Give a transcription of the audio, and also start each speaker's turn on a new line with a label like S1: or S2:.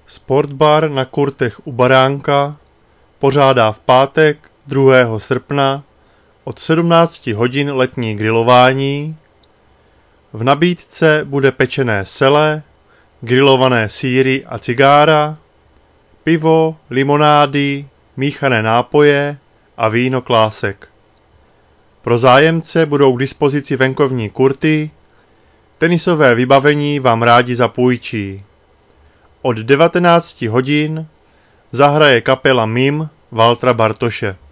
S1: Sportbar na Kurtech u Baránka pořádá v pátek 2. srpna od 17 hodin letní grilování. V nabídce bude pečené sele, grilované sýry a cigára, pivo, limonády, míchané nápoje a víno Klásek. Pro zájemce budou k dispozici venkovní kurty, tenisové vybavení vám rádi zapůjčí. Od 19 hodin zahraje kapela MIM Valtra Bartoše.